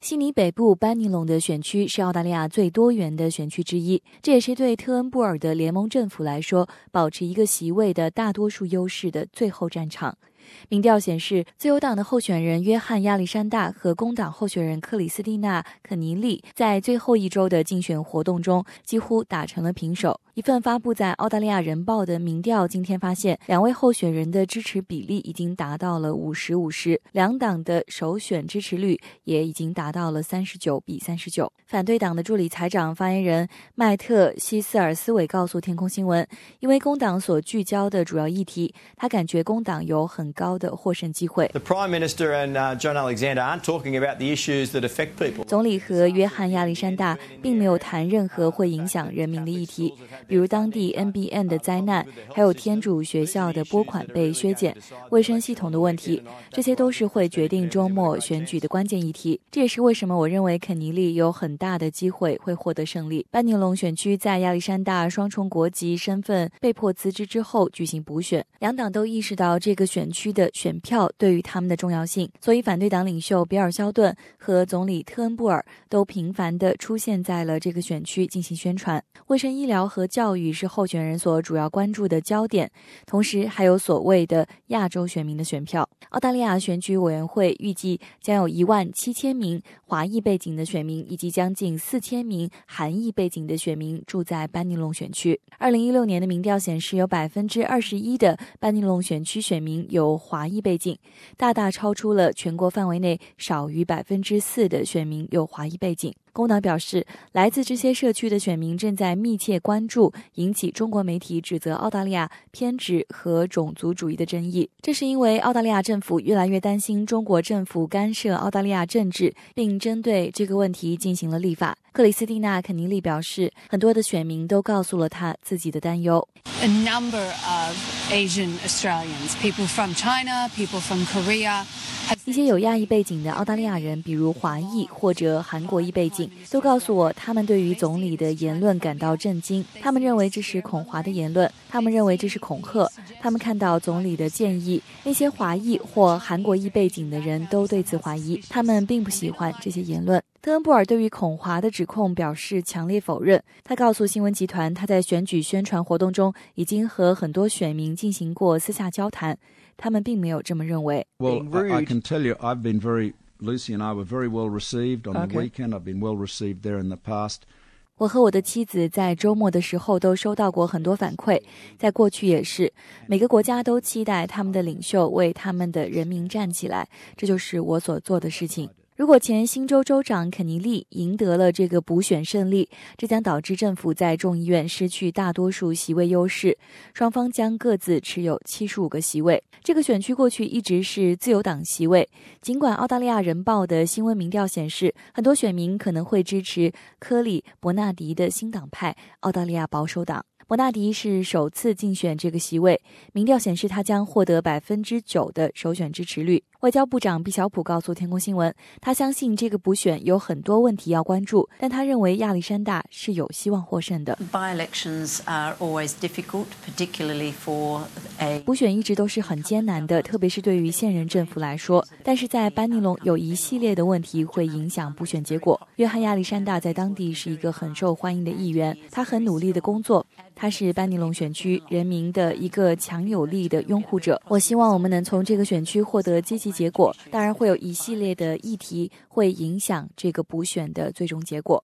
悉尼北部班尼隆的选区是澳大利亚最多元的选区之一，这也是对特恩布尔的联盟政府来说保持一个席位的大多数优势的最后战场。民调显示，自由党的候选人约翰·亚历山大和工党候选人克里斯蒂娜·肯尼利在最后一周的竞选活动中几乎打成了平手。一份发布在澳大利亚人报的民调今天发现，两位候选人的支持比例已经达到了50-50，两党的首选支持率也已经达到了39-39。反对党的助理财长发言人麦特·希斯尔斯韦告诉天空新闻，因为工党所聚焦的主要议题，他感觉工党有很高的获胜机会。总理和约翰·亚历山大并没有谈任何会影响人民的议题，比如当地 NBN 的灾难，还有天主学校的拨款被削减，卫生系统的问题，这些都是会决定周末选举的关键议题。这也是为什么我认为肯尼利有很大的机会会获得胜利。班尼隆选区在亚历山大双重国籍身份被迫辞职之后举行补选，两党都意识到这个选区的选票对于他们的重要性，所以反对党领袖比尔·肖顿和总理特恩布尔都频繁地出现在了这个选区进行宣传。卫生医疗和教育是候选人所主要关注的焦点，同时还有所谓的亚洲选民的选票。澳大利亚选举委员会预计将有17000名华裔背景的选民以及将近4000名韩裔背景的选民住在班尼隆选区。2016年的民调显示，有21%的班尼隆选区选民有华裔背景，大大超出了全国范围内少于4%的选民有华裔背景。工党表示，来自这些社区的选民正在密切关注引起中国媒体指责澳大利亚偏执和种族主义的争议。这是因为澳大利亚政府越来越担心中国政府干涉澳大利亚政治，并针对这个问题进行了立法。克里斯蒂娜·肯尼利表示，很多的选民都告诉了他自己的担忧。 A number of Asian Australians, people from China, people from Korea, 一些有亚裔背景的澳大利亚人，比如华裔或者韩国裔背景，都告诉我他们对于总理的言论感到震惊，他们认为这是恐华的言论，他们认为这是恐吓，他们看到总理的建议，那些华裔或韩国裔背景的人都对此怀疑，他们并不喜欢这些言论。特恩布尔对于恐华的指控表示强烈否认，他告诉新闻集团，他在选举宣传活动中已经和很多选民进行过私下交谈，他们并没有这么认为。 Well, I can tell you I've been Lucy and I were very well received on the weekend. I've been well received there in the past. 我和我的妻子在周末的时候都收到过很多反馈，在过去也是，每个国家都期待他们的领袖为他们的人民站起来，这就是我所做的事情。如果前新州州长肯尼利赢得了这个补选胜利，这将导致政府在众议院失去大多数席位优势，双方将各自持有75个席位。这个选区过去一直是自由党席位，尽管澳大利亚人报的新闻民调显示，很多选民可能会支持科里·伯纳迪的新党派澳大利亚保守党。伯纳迪是首次竞选这个席位，民调显示他将获得9%的首选支持率。外交部长毕晓普告诉天空新闻，他相信这个补选有很多问题要关注，但他认为亚历山大是有希望获胜的。 By-elections are always difficult, particularly for a... 补选一直都是很艰难的，特别是对于现任政府来说。但是在班尼隆有一系列的问题会影响补选结果。约翰·亚历山大在当地是一个很受欢迎的议员，他很努力的工作，他是班尼隆选区人民的一个强有力的拥护者。我希望我们能从这个选区获得积极结果，当然会有一系列的议题会影响这个补选的最终结果。